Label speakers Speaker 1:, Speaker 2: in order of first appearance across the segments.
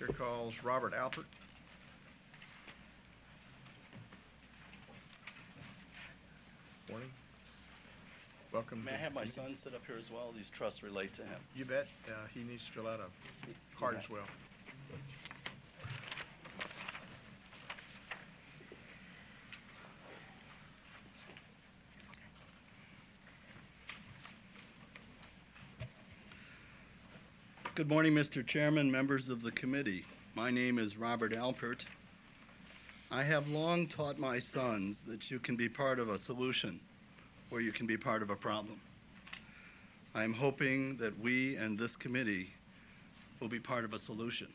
Speaker 1: Chair calls Robert Alpert. Morning. Welcome.
Speaker 2: May I
Speaker 1: to
Speaker 2: have my
Speaker 1: the
Speaker 2: son sit up here as well? These trusts relate to him.
Speaker 1: You bet. He needs to fill out a card as well.
Speaker 2: Good morning, Mr. Chairman, members of the committee. My name is Robert Alpert. I have long taught my sons that you can be part of a solution or you can be part of a problem. I am hoping that we and this committee will be part of a solution.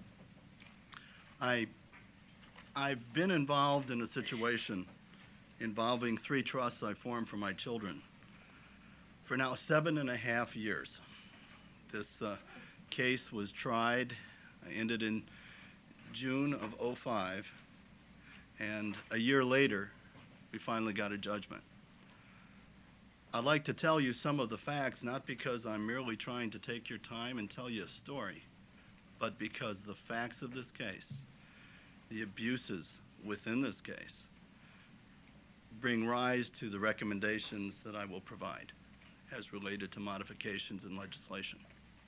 Speaker 2: I've been involved in a situation involving 3 trusts I formed for my children for now 7.5 years. This case was tried, ended in June of '05, and a year later, we finally got a judgment. I'd like to tell you some of the facts, not because I'm merely trying to take your time and tell you a story, but because the facts of this case, the abuses within this case, bring rise to the recommendations that I will provide as related to modifications in legislation.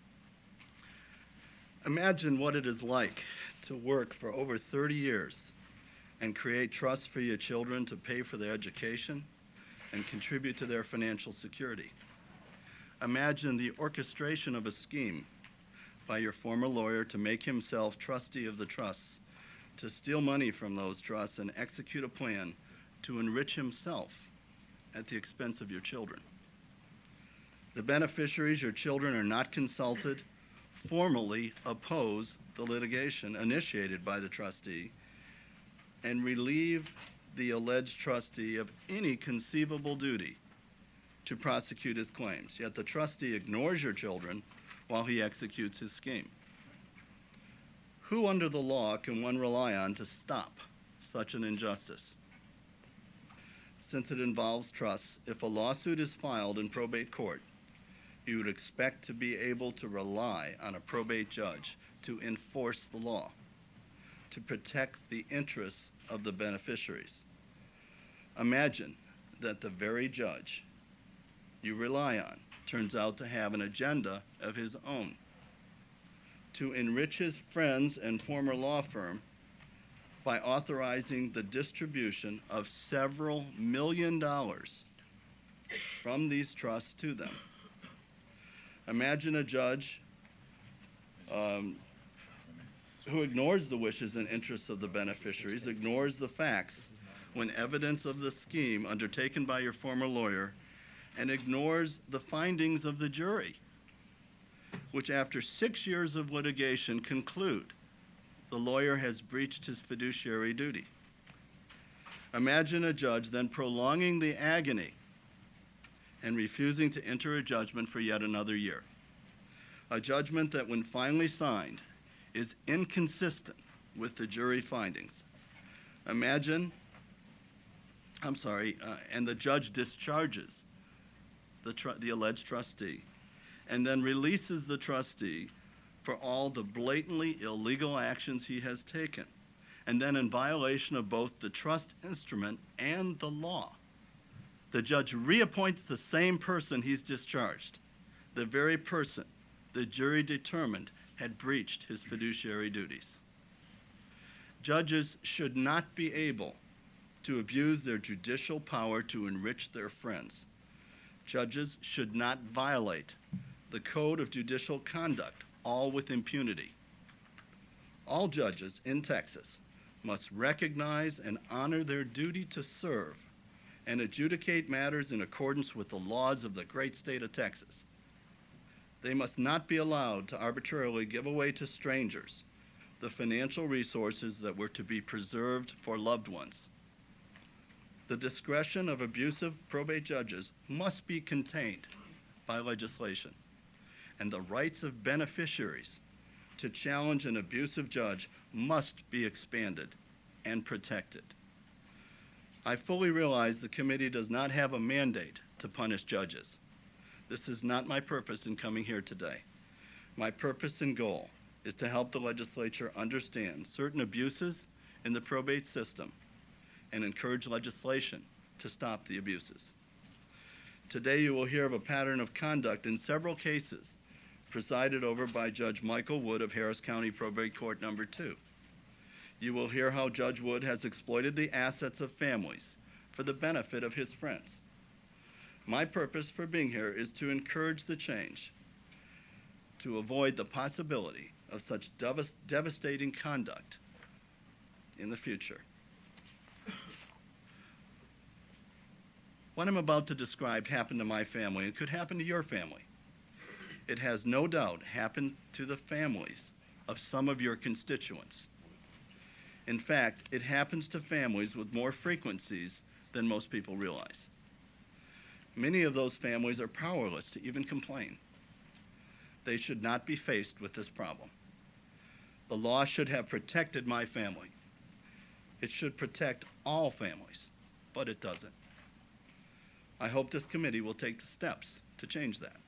Speaker 2: Imagine what it is like to work for over 30 years and create trusts for your children to pay for their education and contribute to their financial security. Imagine the orchestration of a scheme by your former lawyer to make himself trustee of the trusts, to steal money from those trusts and execute a plan to enrich himself at the expense of your children. The beneficiaries, your children, are not consulted, formally oppose the litigation initiated by the trustee, and relieve the alleged trustee of any conceivable duty to prosecute his claims. Yet the trustee ignores your children while he executes his scheme. Who under the law can one rely on to stop such an injustice? Since it involves trusts, if a lawsuit is filed in probate court, you would expect to be able to rely on a probate judge to enforce the law, to protect the interests of the beneficiaries. Imagine that the very judge you rely on turns out to have an agenda of his own to enrich his friends and former law firm by authorizing the distribution of several $1 million from these trusts to them. Imagine a judge who ignores the wishes and interests of the beneficiaries, ignores the facts when evidence of the scheme undertaken by your former lawyer, and ignores the findings of the jury, which after 6 years of litigation conclude the lawyer has breached his fiduciary duty. Imagine a judge then prolonging the agony and refusing to enter a judgment for yet another year. A judgment that, when finally signed, is inconsistent with the jury findings. And the judge discharges the alleged trustee and then releases the trustee for all the blatantly illegal actions he has taken, and then in violation of both the trust instrument and the law. The judge reappoints the same person he's discharged, the very person the jury determined had breached his fiduciary duties. Judges should not be able to abuse their judicial power to enrich their friends. Judges should not violate the code of judicial conduct, all with impunity. All judges in Texas must recognize and honor their duty to serve and adjudicate matters in accordance with the laws of the great state of Texas. They must not be allowed to arbitrarily give away to strangers the financial resources that were to be preserved for loved ones. The discretion of abusive probate judges must be contained by legislation, and the rights of beneficiaries to challenge an abusive judge must be expanded and protected. I fully realize the committee does not have a mandate to punish judges. This is not my purpose in coming here today. My purpose and goal is to help the legislature understand certain abuses in the probate system and encourage legislation to stop the abuses. Today you will hear of a pattern of conduct in several cases presided over by Judge Michael Wood of Harris County Probate Court Number 2. You will hear how Judge Wood has exploited the assets of families for the benefit of his friends. My purpose for being here is to encourage the change, to avoid the possibility of such devastating conduct in the future. What I'm about to describe happened to my family and could happen to your family. It has no doubt happened to the families of some of your constituents. In fact, it happens to families with more frequencies than most people realize. Many of those families are powerless to even complain. They should not be faced with this problem. The law should have protected my family. It should protect all families, but it doesn't. I hope this committee will take the steps to change that.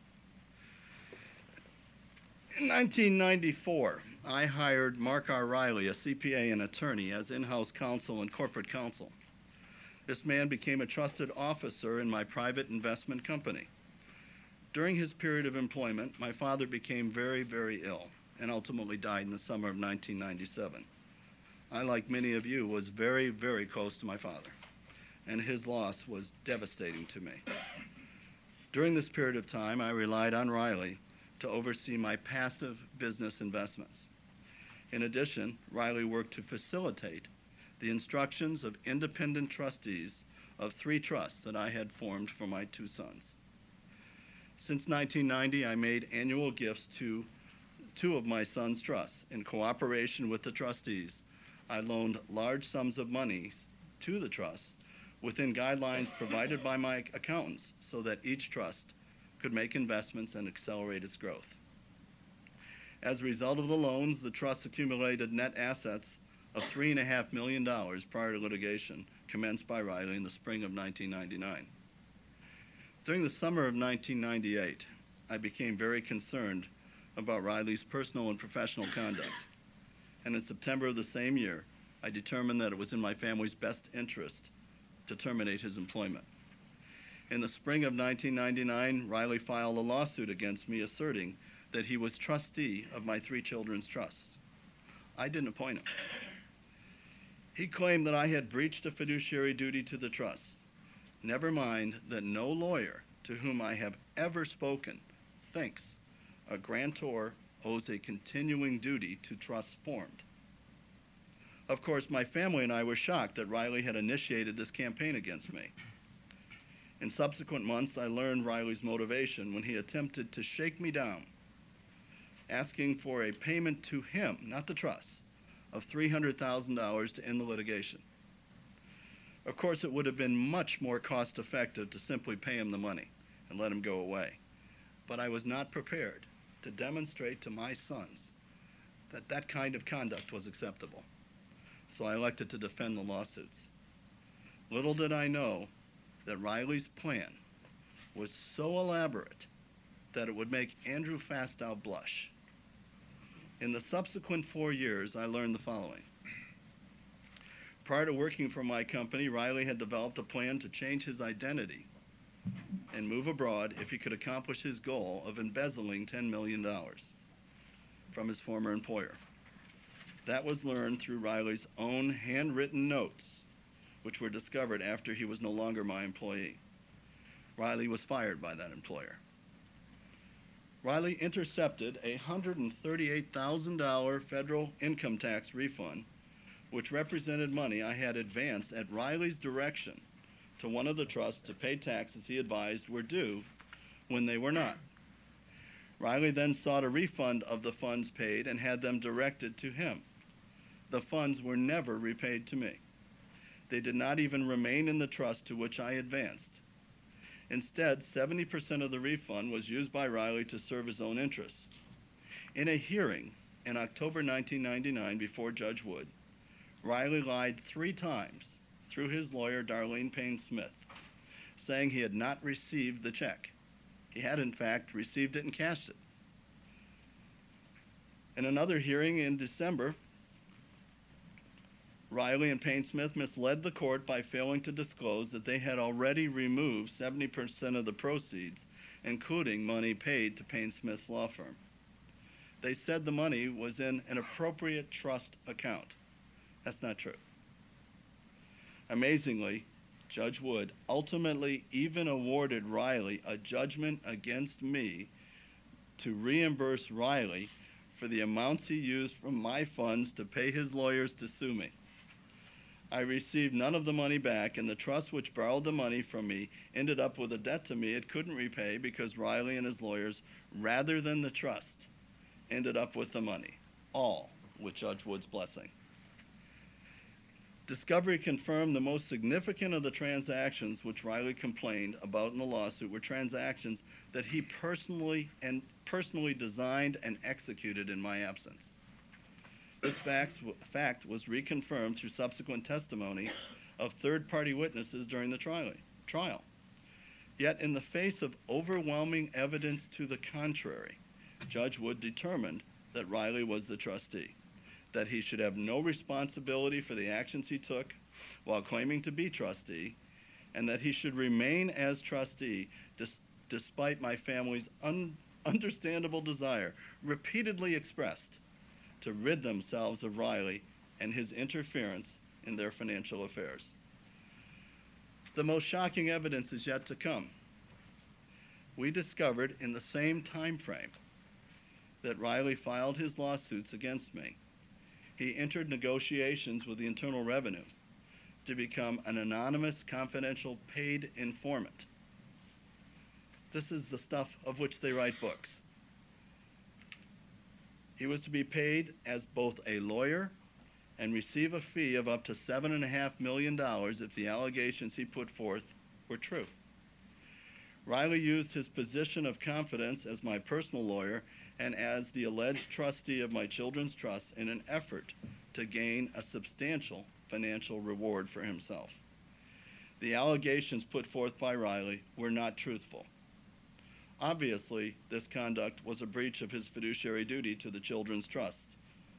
Speaker 2: In 1994, I hired Mark R. Riley, a CPA and attorney, as in-house counsel and corporate counsel. This man became a trusted officer in my private investment company. During his period of employment, my father became very, very ill and ultimately died in the summer of 1997. I, like many of you, was very, very close to my father, and his loss was devastating to me. During this period of time, I relied on Riley to oversee my passive business investments. In addition, Riley worked to facilitate the instructions of independent trustees of 3 trusts that I had formed for my 2 sons. Since 1990, I made annual gifts to 2 of my sons' trusts. In cooperation with the trustees, I loaned large sums of money to the trusts within guidelines provided by my accountants so that each trust could make investments and accelerate its growth. As a result of the loans, the trust accumulated net assets of $3.5 million prior to litigation commenced by Riley in the spring of 1999. During the summer of 1998, I became very concerned about Riley's personal and professional conduct, and in September of the same year, I determined that it was in my family's best interest to terminate his employment. In the spring of 1999, Riley filed a lawsuit against me asserting that he was trustee of my 3 children's trusts. I didn't appoint him. He claimed that I had breached a fiduciary duty to the trusts. Never mind that no lawyer to whom I have ever spoken thinks a grantor owes a continuing duty to trusts formed. Of course, my family and I were shocked that Riley had initiated this campaign against me. In subsequent months, I learned Riley's motivation when he attempted to shake me down, asking for a payment to him, not the trust, of $300,000 to end the litigation. Of course, it would have been much more cost-effective to simply pay him the money and let him go away. But I was not prepared to demonstrate to my sons that that kind of conduct was acceptable. So I elected to defend the lawsuits. Little did I know that Riley's plan was so elaborate that it would make Andrew Fastow blush. In the subsequent 4 years, I learned the following. Prior to working for my company, Riley had developed a plan to change his identity and move abroad if he could accomplish his goal of embezzling $10 million from his former employer. That was learned through Riley's own handwritten notes, which were discovered after he was no longer my employee. Riley was fired by that employer. Riley intercepted a $138,000 federal income tax refund, which represented money I had advanced at Riley's direction to one of the trusts to pay taxes he advised were due when they were not. Riley then sought a refund of the funds paid and had them directed to him. The funds were never repaid to me. They did not even remain in the trust to which I advanced. Instead, 70% of the refund was used by Riley to serve his own interests. In a hearing in October 1999 before Judge Wood, Riley lied 3 times through his lawyer, Darlene Payne Smith, saying he had not received the check. He had, in fact, received it and cashed it. In another hearing in December, Riley and Payne-Smith misled the court by failing to disclose that they had already removed 70% of the proceeds, including money paid to Payne-Smith's law firm. They said the money was in an appropriate trust account. That's not true. Amazingly, Judge Wood ultimately even awarded Riley a judgment against me to reimburse Riley for the amounts he used from my funds to pay his lawyers to sue me. I received none of the money back, and the trust which borrowed the money from me ended up with a debt to me it couldn't repay because Riley and his lawyers, rather than the trust, ended up with the money, all with Judge Wood's blessing. Discovery confirmed the most significant of the transactions which Riley complained about in the lawsuit were transactions that he personally designed and executed in my absence. This fact was reconfirmed through subsequent testimony of third-party witnesses during the trial. Yet, in the face of overwhelming evidence to the contrary, Judge Wood determined that Riley was the trustee, that he should have no responsibility for the actions he took while claiming to be trustee, and that he should remain as trustee despite my family's understandable desire, repeatedly expressed, to rid themselves of Riley and his interference in their financial affairs. The most shocking evidence is yet to come. We discovered in the same time frame that Riley filed his lawsuits against me. He entered negotiations with the Internal Revenue to become an anonymous, confidential, paid informant. This is the stuff of which they write books. He was to be paid as both a lawyer and receive a fee of up to $7.5 million if the allegations he put forth were true. Riley used his position of confidence as my personal lawyer and as the alleged trustee of my children's trust in an effort to gain a substantial financial reward for himself. The allegations put forth by Riley were not truthful. Obviously, this conduct was a breach of his fiduciary duty to the children's trust.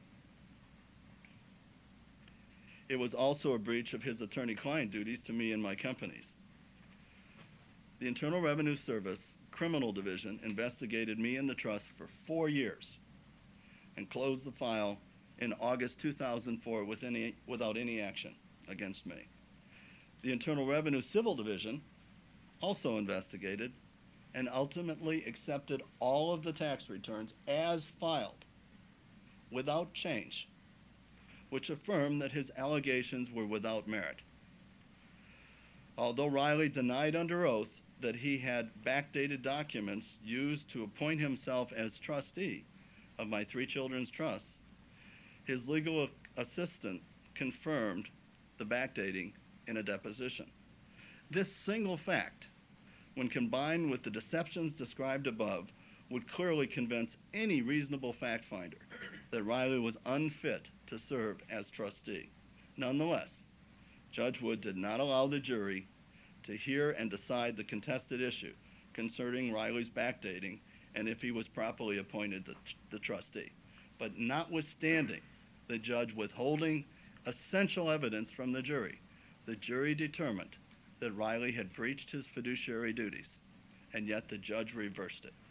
Speaker 2: It was also a breach of his attorney-client duties to me and my companies. The Internal Revenue Service Criminal Division investigated me and the trust for 4 years and closed the file in August 2004 without any action against me. The Internal Revenue Civil Division also investigated and ultimately accepted all of the tax returns as filed without change, which affirmed that his allegations were without merit. Although Riley denied under oath that he had backdated documents used to appoint himself as trustee of my 3 children's trusts, his legal assistant confirmed the backdating in a deposition. This single fact, when combined with the deceptions described above, would clearly convince any reasonable fact finder that Riley was unfit to serve as trustee. Nonetheless, Judge Wood did not allow the jury to hear and decide the contested issue concerning Riley's backdating and if he was properly appointed the trustee. But notwithstanding the judge withholding essential evidence from the jury determined that Riley had breached his fiduciary duties, and yet the judge reversed it.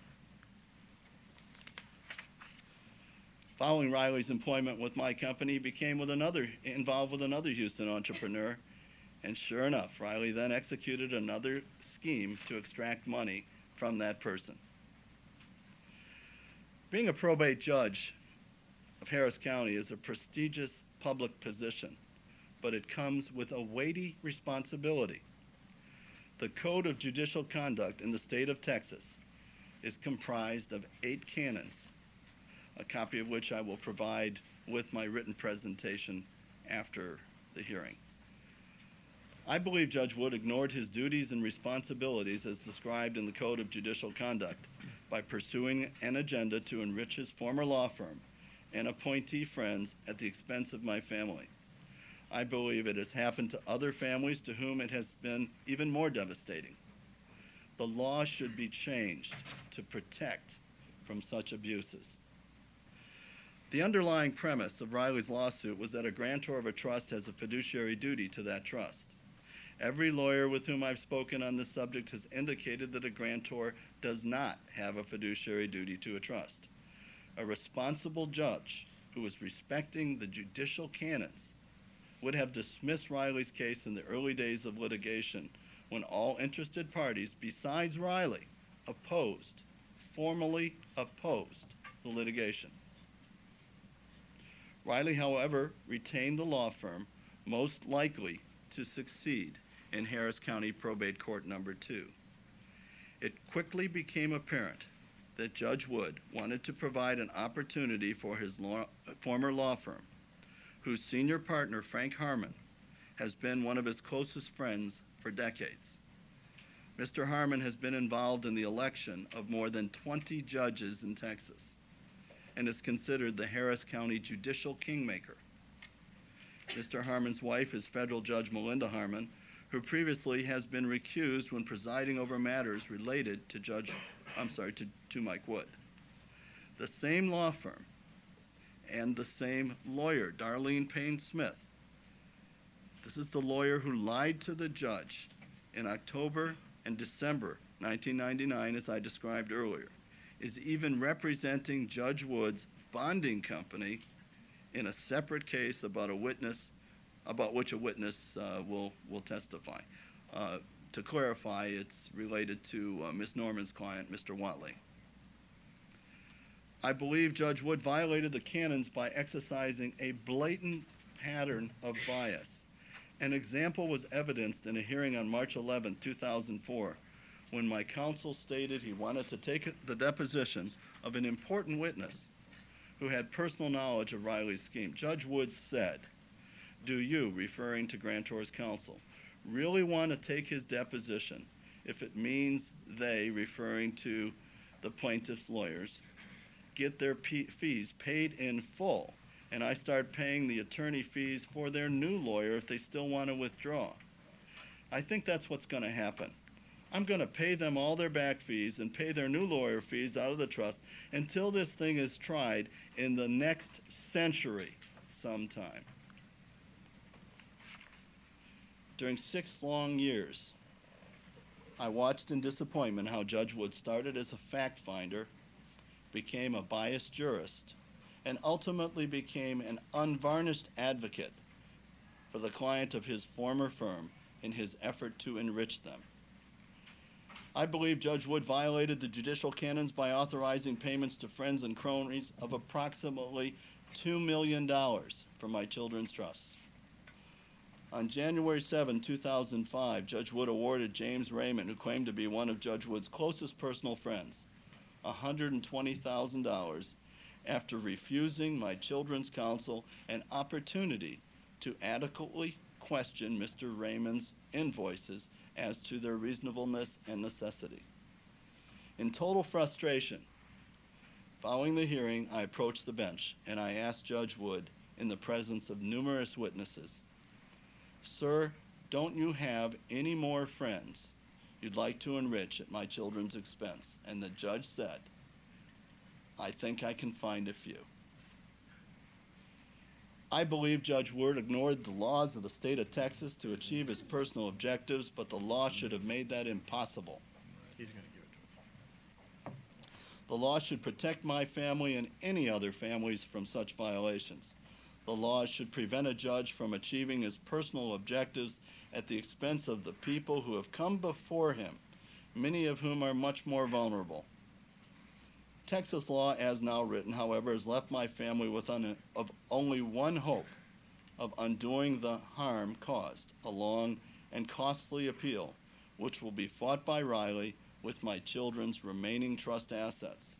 Speaker 2: Following Riley's employment with my company, he became involved with another Houston entrepreneur, and sure enough, Riley then executed another scheme to extract money from that person. Being a probate judge of Harris County is a prestigious public position, but it comes with a weighty responsibility. The Code of Judicial Conduct in the state of Texas is comprised of 8 canons, a copy of which I will provide with my written presentation after the hearing. I believe Judge Wood ignored his duties and responsibilities as described in the Code of Judicial Conduct by pursuing an agenda to enrich his former law firm and appointee friends at the expense of my family. I believe it has happened to other families to whom it has been even more devastating. The law should be changed to protect from such abuses. The underlying premise of Riley's lawsuit was that a grantor of a trust has a fiduciary duty to that trust. Every lawyer with whom I've spoken on this subject has indicated that a grantor does not have a fiduciary duty to a trust. A responsible judge who was respecting the judicial canons would have dismissed Riley's case in the early days of litigation when all interested parties besides Riley formally opposed the litigation. Riley, however, retained the law firm most likely to succeed in Harris County Probate Court Number 2. It quickly became apparent that Judge Wood wanted to provide an opportunity for his former law firm, whose senior partner, Frank Harmon, has been one of his closest friends for decades. Mr. Harmon has been involved in the election of more than 20 judges in Texas and is considered the Harris County judicial kingmaker. Mr. Harmon's wife is federal Judge Melinda Harmon, who previously has been recused when presiding over matters related to Mike Wood. The same law firm and the same lawyer, Darlene Payne Smith. This is the lawyer who lied to the judge in October and December 1999, as I described earlier, is even representing Judge Wood's bonding company in a separate case about which a witness will testify. To clarify, it's related to Ms. Norman's client, Mr. Watley. I believe Judge Wood violated the canons by exercising a blatant pattern of bias. An example was evidenced in a hearing on March 11, 2004, when my counsel stated he wanted to take the deposition of an important witness who had personal knowledge of Riley's scheme. Judge Wood said, "Do you," referring to grantor's counsel, "really want to take his deposition if it means they," referring to the plaintiff's lawyers, "get their fees paid in full, and I start paying the attorney fees for their new lawyer if they still want to withdraw? I think that's what's going to happen. I'm going to pay them all their back fees and pay their new lawyer fees out of the trust until this thing is tried in the next century sometime." During 6 long years, I watched in disappointment how Judge Wood started as a fact finder, became a biased jurist, and ultimately became an unvarnished advocate for the client of his former firm in his effort to enrich them. I believe Judge Wood violated the judicial canons by authorizing payments to friends and cronies of approximately $2 million for my children's trusts. On January 7, 2005, Judge Wood awarded James Raymond, who claimed to be one of Judge Wood's closest personal friends, $120,000 after refusing my children's counsel an opportunity to adequately question Mr. Raymond's invoices as to their reasonableness and necessity. In total frustration, following the hearing, I approached the bench and I asked Judge Wood, in the presence of numerous witnesses, "Sir, don't you have any more friends you'd like to enrich at my children's expense?" And the judge said, "I think I can find a few." I believe Judge Wood ignored the laws of the state of Texas to achieve his personal objectives, but the law should have made that impossible.
Speaker 1: He's going to give it to him.
Speaker 2: The law should protect my family and any other families from such violations. The law should prevent a judge from achieving his personal objectives at the expense of the people who have come before him, many of whom are much more vulnerable. Texas law, as now written, however, has left my family with only one hope of undoing the harm caused, a long and costly appeal, which will be fought by Riley with my children's remaining trust assets.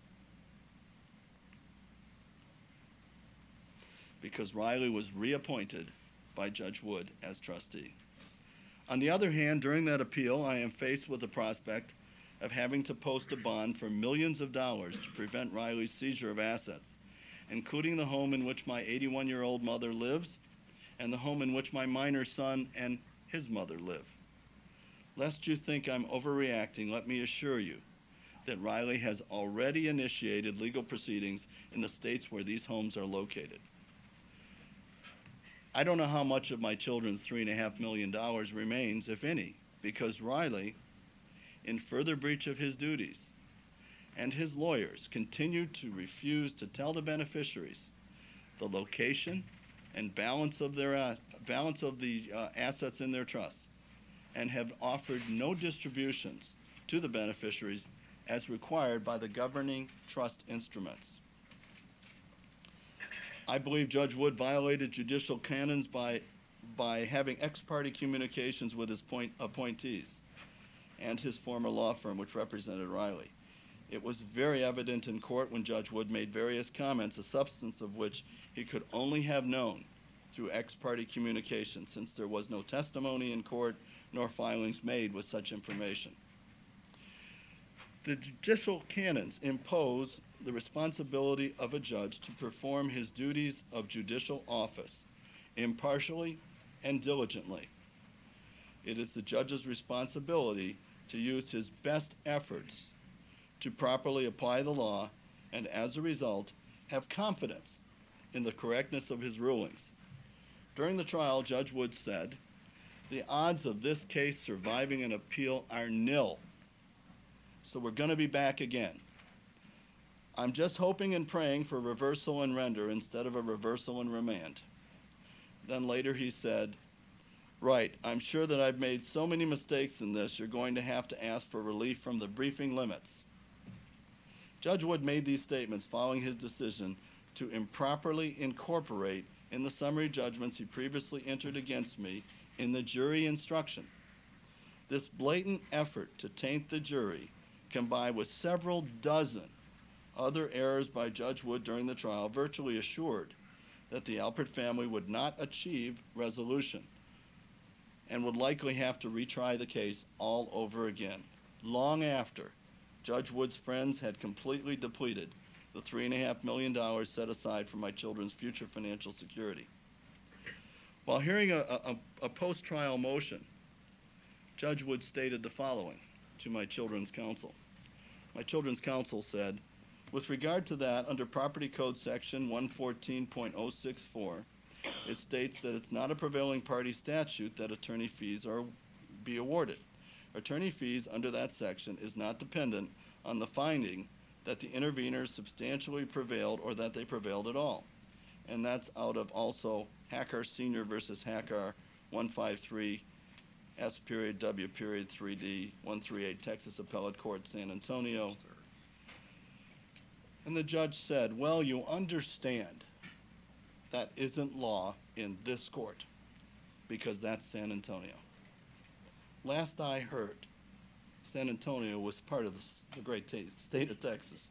Speaker 2: Because Riley was reappointed by Judge Wood as trustee. On the other hand, during that appeal, I am faced with the prospect of having to post a bond for millions of dollars to prevent Riley's seizure of assets, including the home in which my 81-year-old mother lives and the home in which my minor son and his mother live. Lest you think I'm overreacting, let me assure you, that Riley has already initiated legal proceedings in the states where these homes are located. I don't know how much of my children's $3.5 million remains, if any, because Riley, in further breach of his duties, and his lawyers continued to refuse to tell the beneficiaries the location and balance of the assets in their trust, and have offered no distributions to the beneficiaries as required by the governing trust instruments. I believe Judge Wood violated judicial canons by having ex parte communications with his appointees and his former law firm, which represented Riley. It was very evident in court when Judge Wood made various comments, the substance of which he could only have known through ex parte communication, since there was no testimony in court nor filings made with such information. The judicial canons impose the responsibility of a judge to perform his duties of judicial office impartially and diligently. It is the judge's responsibility to use his best efforts to properly apply the law and, as a result, have confidence in the correctness of his rulings. During the trial, Judge Wood said, "The odds of this case surviving an appeal are nil, so we're going to be back again. I'm just hoping and praying for reversal and render instead of a reversal and remand." Then later he said, "Right, I'm sure that I've made so many mistakes in this, you're going to have to ask for relief from the briefing limits." Judge Wood made these statements following his decision to improperly incorporate in the summary judgments he previously entered against me in the jury instruction. This blatant effort to taint the jury, combined with several dozen other errors by Judge Wood during the trial, virtually assured that the Alpert family would not achieve resolution and would likely have to retry the case all over again, long after Judge Wood's friends had completely depleted the $3.5 million set aside for my children's future financial security. While hearing a post-trial motion, Judge Wood stated the following to my children's counsel. My children's counsel said, "With regard to that, under Property Code Section 114.064, it states that it's not a prevailing party statute that attorney fees be awarded. Attorney fees under that section is not dependent on the finding that the interveners substantially prevailed or that they prevailed at all." And that's out of also Hackar Senior versus Hackar 153 S.W.3D 138 Texas Appellate Court, San Antonio. And the judge said, "Well, you understand that isn't law in this court because that's San Antonio." Last I heard, San Antonio was part of the great state of Texas.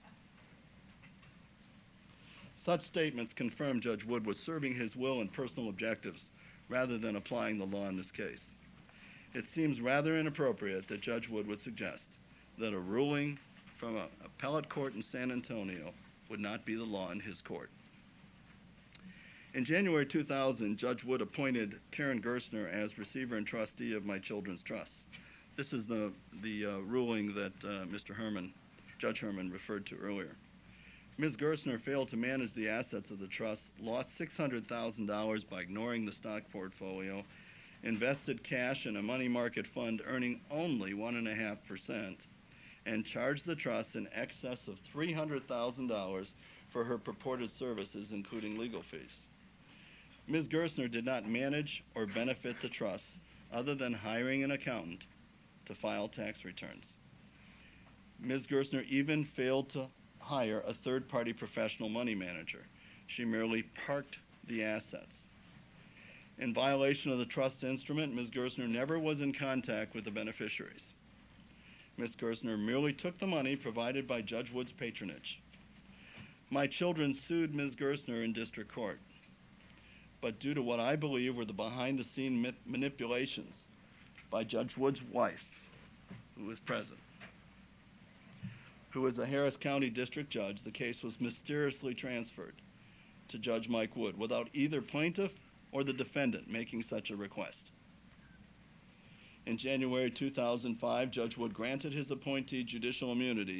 Speaker 2: Such statements confirm Judge Wood was serving his will and personal objectives rather than applying the law in this case. It seems rather inappropriate that Judge Wood would suggest that a ruling from an appellate court in San Antonio would not be the law in his court. In January 2000, Judge Wood appointed Karen Gerstner as receiver and trustee of my children's trusts. This is the ruling that Judge Herman referred to earlier. Ms. Gerstner failed to manage the assets of the trust, lost $600,000 by ignoring the stock portfolio, invested cash in a money market fund earning only 1.5%, and charged the trust in excess of $300,000 for her purported services, including legal fees. Ms. Gerstner did not manage or benefit the trust other than hiring an accountant to file tax returns. Ms. Gerstner even failed to hire a third-party professional money manager. She merely parked the assets. In violation of the trust instrument, Ms. Gerstner never was in contact with the beneficiaries. Ms. Gerstner merely took the money provided by Judge Wood's patronage. My children sued Ms. Gerstner in district court, but due to what I believe were the behind-the-scene manipulations by Judge Wood's wife, who was present, who is a Harris County District Judge, the case was mysteriously transferred to Judge Mike Wood without either plaintiff or the defendant making such a request. In January 2005, Judge Wood granted his appointee judicial immunity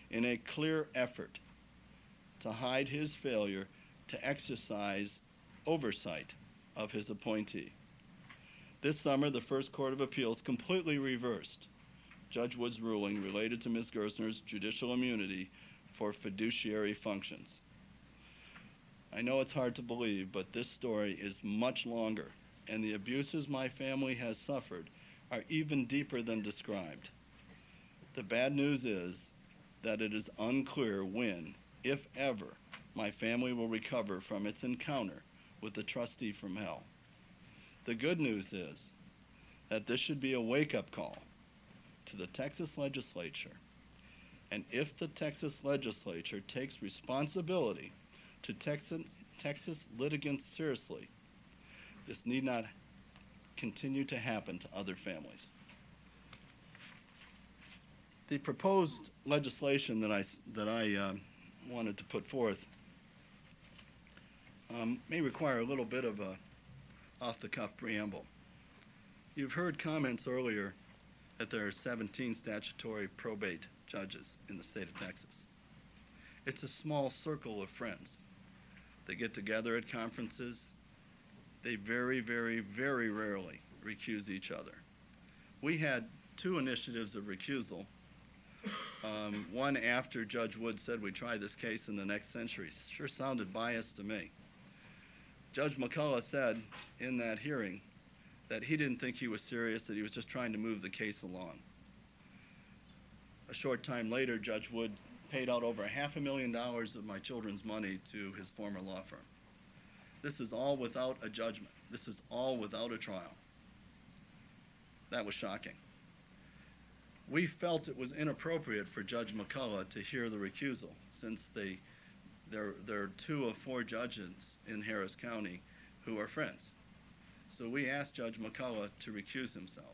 Speaker 2: in a clear effort to hide his failure to exercise oversight of his appointee. This summer, the First Court of Appeals completely reversed Judge Wood's ruling related to Ms. Gersner's judicial immunity for fiduciary functions. I know it's hard to believe, but this story is much longer, and the abuses my family has suffered are even deeper than described. The bad news is that it is unclear when, if ever, my family will recover from its encounter with the trustee from hell. The good news is that this should be a wake-up call to the Texas legislature, and if the Texas legislature takes responsibility to Texas litigants seriously, this need not continue to happen to other families. The proposed legislation that I wanted to put forth may require a little bit of a off-the-cuff preamble. You've heard comments earlier that there are 17 statutory probate judges in the state of Texas. It's a small circle of friends. They get together at conferences. They very, very, very rarely recuse each other. We had 2 initiatives of recusal. One after Judge Wood said we try this case in the next century. Sure sounded biased to me. Judge McCullough said in that hearing that he didn't think he was serious, that he was just trying to move the case along. A short time later, Judge Wood paid out over $500,000 of my children's money to his former law firm. This is all without a judgment. This is all without a trial. That was shocking. We felt it was inappropriate for Judge McCullough to hear the recusal, since there are 2 of 4 judges in Harris County who are friends. So we asked Judge McCullough to recuse himself.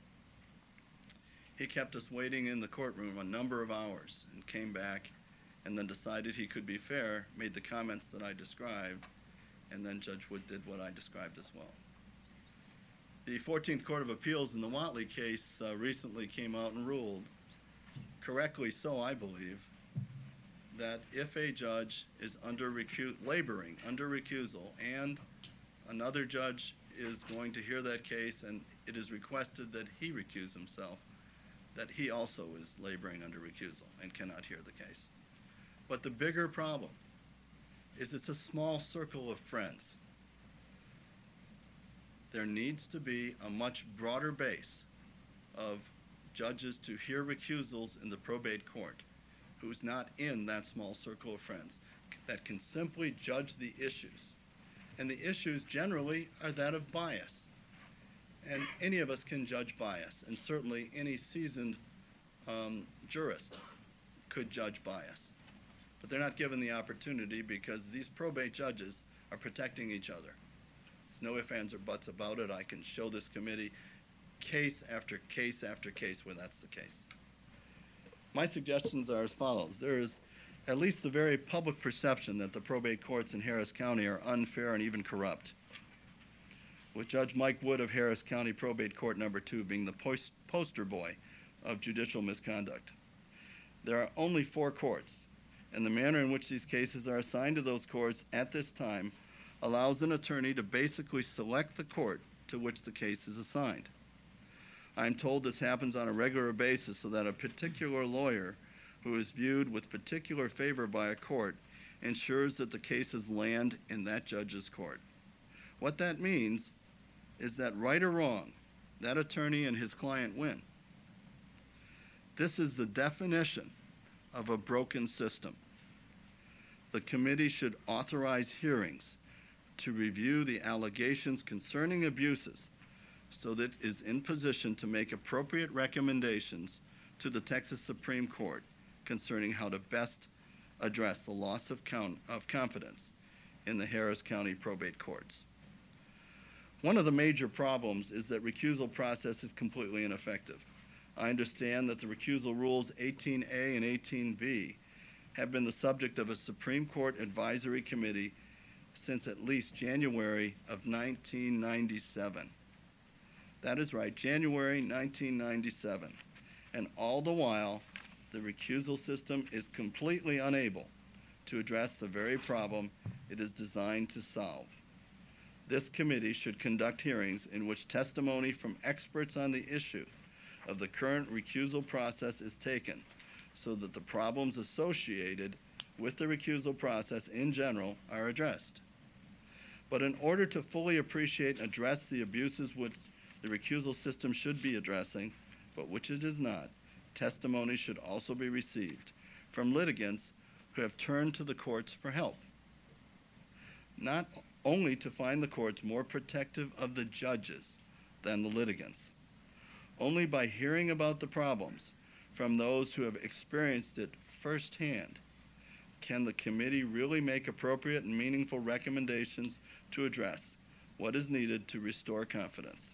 Speaker 2: He kept us waiting in the courtroom a number of hours and came back and then decided he could be fair, made the comments that I described, and then Judge Wood did what I described as well. The 14th Court of Appeals in the Watley case recently came out and ruled, correctly so I believe, that if a judge is laboring under recusal and another judge is going to hear that case and it is requested that he recuse himself, that he also is laboring under recusal and cannot hear the case. But the bigger problem is it's a small circle of friends. There needs to be a much broader base of judges to hear recusals in the probate court who's not in that small circle of friends, that can simply judge the issues. And the issues generally are that of bias. And any of us can judge bias, and certainly any seasoned jurist could judge bias. But they're not given the opportunity because these probate judges are protecting each other. There's no ifs, ands, or buts about it. I can show this committee case after case after case where that's the case. My suggestions are as follows. There is at least the very public perception that the probate courts in Harris County are unfair and even corrupt, with Judge Mike Wood of Harris County Probate Court No. 2 being the poster boy of judicial misconduct. There are only 4 courts, and the manner in which these cases are assigned to those courts at this time allows an attorney to basically select the court to which the case is assigned. I'm told this happens on a regular basis so that a particular lawyer who is viewed with particular favor by a court ensures that the cases land in that judge's court. What that means is that, right or wrong, that attorney and his client win. This is the definition of a broken system. The committee should authorize hearings to review the allegations concerning abuses so that it is in position to make appropriate recommendations to the Texas Supreme Court concerning how to best address the loss of confidence in the Harris County probate courts. One of the major problems is that recusal process is completely ineffective. I understand that the recusal rules 18A and 18B have been the subject of a Supreme Court advisory committee since at least January of 1997. That is right, January 1997. And all the while, the recusal system is completely unable to address the very problem it is designed to solve. This committee should conduct hearings in which testimony from experts on the issue of the current recusal process is taken, so that the problems associated with the recusal process in general are addressed. But in order to fully appreciate and address the abuses which the recusal system should be addressing, but which it is not, testimony should also be received from litigants who have turned to the courts for help, not only to find the courts more protective of the judges than the litigants. Only by hearing about the problems from those who have experienced it firsthand can the committee really make appropriate and meaningful recommendations to address what is needed to restore confidence.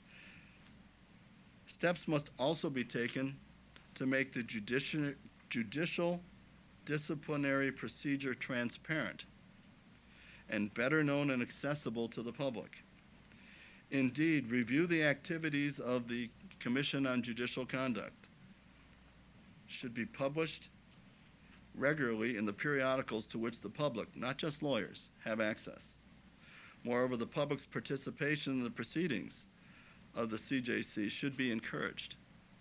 Speaker 2: Steps must also be taken to make the judicial disciplinary procedure transparent and better known and accessible to the public. Indeed, review the activities of the Commission on Judicial Conduct should be published regularly in the periodicals to which the public, not just lawyers, have access. Moreover, the public's participation in the proceedings of the CJC should be encouraged.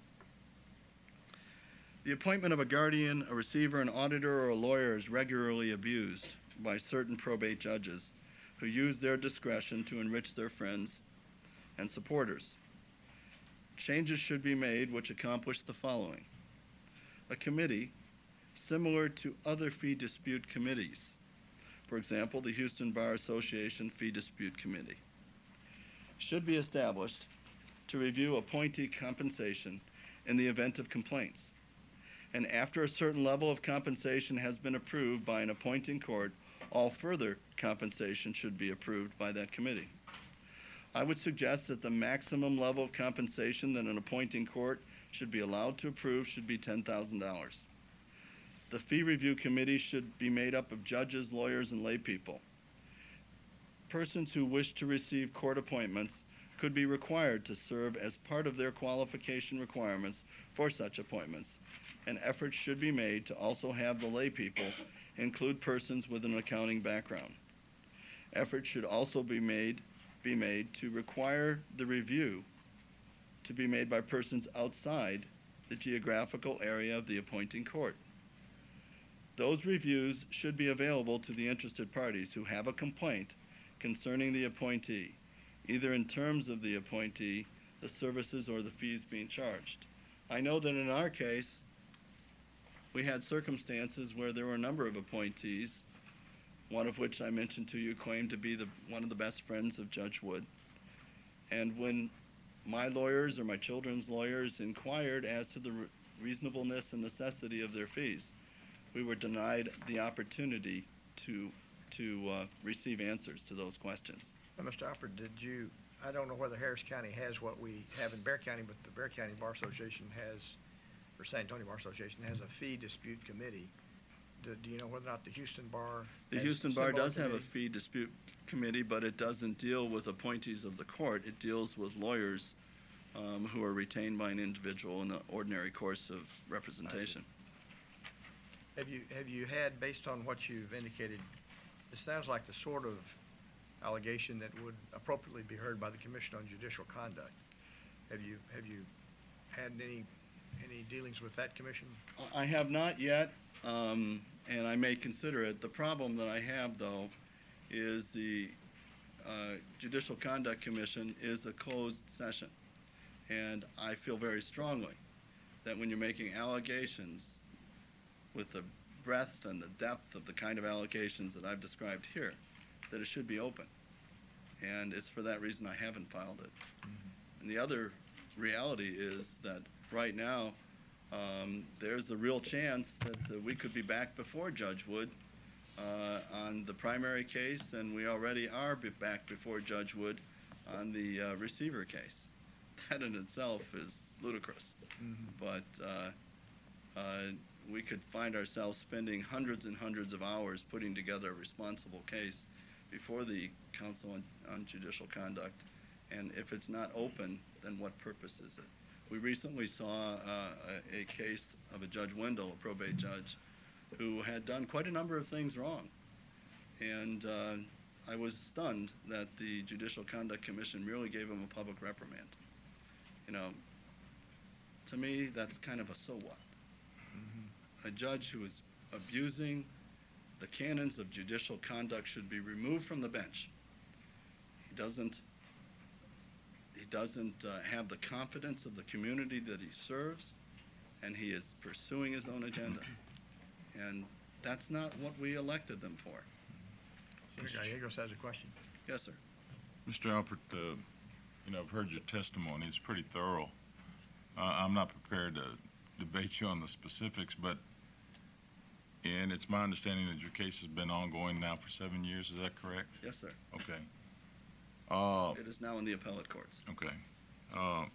Speaker 2: The appointment of a guardian, a receiver, an auditor, or a lawyer is regularly abused by certain probate judges who use their discretion to enrich their friends and supporters. Changes should be made which accomplish the following. A committee similar to other fee dispute committees, for example, the Houston Bar Association Fee Dispute Committee, should be established to review appointee compensation in the event of complaints. And after a certain level of compensation has been approved by an appointing court, all further compensation should be approved by that committee. I would suggest that the maximum level of compensation that an appointing court should be allowed to approve should be $10,000. The fee review committee should be made up of judges, lawyers, and lay people. Persons who wish to receive court appointments could be required to serve as part of their qualification requirements for such appointments, and efforts should be made to also have the lay people include persons with an accounting background. Efforts should also be made to require the review to be made by persons outside the geographical area of the appointing court. Those reviews should be available to the interested parties who have a complaint concerning the appointee, either in terms of the appointee, the services, or the fees being charged. I know that in our case, we had circumstances where there were a number of appointees, one of which I mentioned to you claimed to be one of the best friends of Judge Wood. And when my lawyers or my children's lawyers inquired as to the reasonableness and necessity of their fees, we were denied the opportunity to receive answers to those questions.
Speaker 3: Now, Mr. Alford, I don't know whether Harris County has what we have in Bexar County, but the Bexar County Bar Association or San Antonio Bar Association has a fee dispute committee. Do you know whether or not the Houston Bar?
Speaker 2: The Houston Bar does have a fee dispute committee, but it doesn't deal with appointees of the court. It deals with lawyers who are retained by an individual in the ordinary course of representation.
Speaker 3: Have you had, based on what you've indicated, it sounds like the sort of allegation that would appropriately be heard by the Commission on Judicial Conduct. Have you had any dealings with that commission?
Speaker 2: I have not yet, and I may consider it. The problem that I have, though, is the Judicial Conduct Commission is a closed session. And I feel very strongly that when you're making allegations with the breadth and the depth of the kind of allegations that I've described here, that it should be open. And it's for that reason I haven't filed it. Mm-hmm. And the other reality is that right now, there's a real chance that we could be back before Judge Wood on the primary case, and we already are back before Judge Wood on the receiver case. That in itself is ludicrous. Mm-hmm. But we could find ourselves spending hundreds and hundreds of hours putting together a responsible case before the Council on Judicial Conduct. And if it's not open, then what purpose is it? We recently saw a case of a Judge Wendell, a probate judge, who had done quite a number of things wrong. And I was stunned that the Judicial Conduct Commission merely gave him a public reprimand. You know, to me, that's kind of a so what. A judge who is abusing the canons of judicial conduct should be removed from the bench. He doesn't have the confidence of the community that he serves, and he is pursuing his own agenda. And that's not what we elected them for.
Speaker 3: Senator Gallegos has a question.
Speaker 2: Yes, sir.
Speaker 4: Mr. Alpert, I've heard your testimony. It's pretty thorough. I'm not prepared to debate you on the specifics, and it's my understanding that your case has been ongoing now for 7 years. Is that correct?
Speaker 2: Yes, sir.
Speaker 4: Okay.
Speaker 2: It is now in the appellate courts.
Speaker 4: Okay.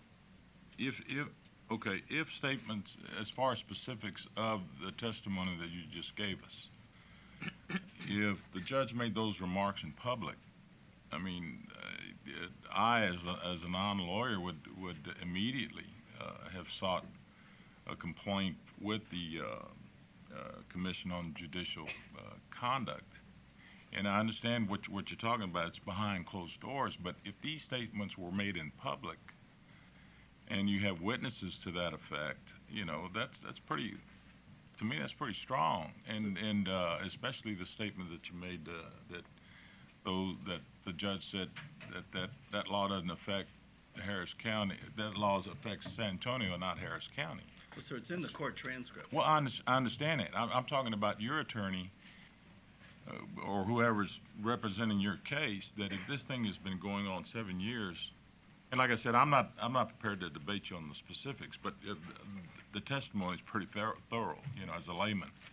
Speaker 4: If statements, as far as specifics of the testimony that you just gave us, if the judge made those remarks in public, I mean, I, as a non-lawyer, would immediately have sought a complaint with the Commission on Judicial Conduct. And I understand what you're talking about. It's behind closed doors. But if these statements were made in public, and you have witnesses to that effect, that's pretty. To me, that's pretty strong. And especially the statement that you made that the judge said that law doesn't affect Harris County. That law affects San Antonio, not Harris County.
Speaker 2: Well, sir, it's in the court transcript.
Speaker 4: Well, I understand it. I'm talking about your attorney or whoever's representing your case, that if this thing has been going on 7 years, and like I said, I'm not prepared to debate you on the specifics, but the testimony is pretty thorough, as a layman.